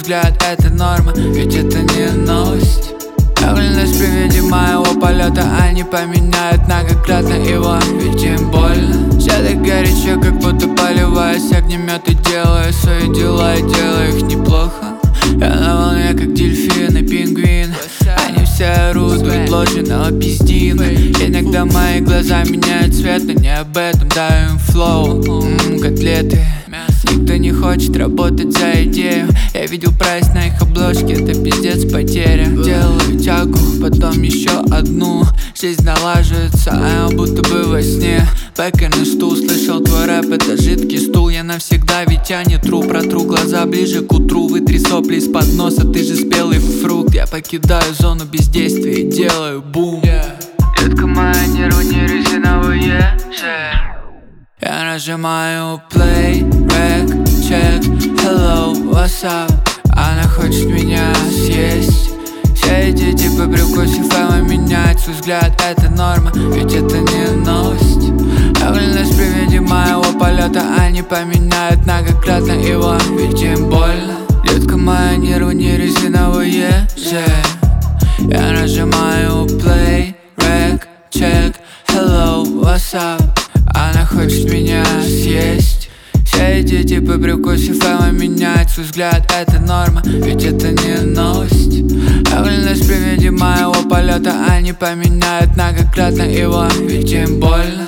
взгляд это норма, ведь это не новость. Явленность при виде моего полета они поменяют многократно его, ведь им больно. Все так горячо, как будто поливаясь огнемет, и делаю свои дела, и делаю их неплохо. Я на волне, как дельфин и пингвин. Они все орут, предложенного пиздина. Иногда мои глаза меняют цвет, но не об этом, даю им флоу. Котлеты. Никто не хочет работать за идею. Я видел прайс на их обложке, это пиздец потеря. Делаю тягу, потом еще одну. Жизнь налаживается, а я будто бы во сне. Бэкерный стул, слышал твой рэп, это жидкий стул. Я навсегда, ведь я не тру. Протру глаза ближе к утру. Вытри сопли из-под носа, ты же спелый фрукт. Я покидаю зону бездействия и делаю бум. Детка моя, не руни резиновые же. Я нажимаю play, rec, check, hello, what's up? Она хочет меня съесть. Все эти типы прикусив, а меняет свой взгляд, это норма, ведь это не новость. Явленность при виде моего полета они поменяют многократно его, ведь им больно. Детка моя, не руни резиновые же. Я нажимаю play, rec, check, hello, what's up? Она хочет меня съесть. Все эти типы прикусив, а меняет свой взгляд, это норма, ведь это не новость. Явленность при виде моего полета они поменяют многократно его, ведь им больно.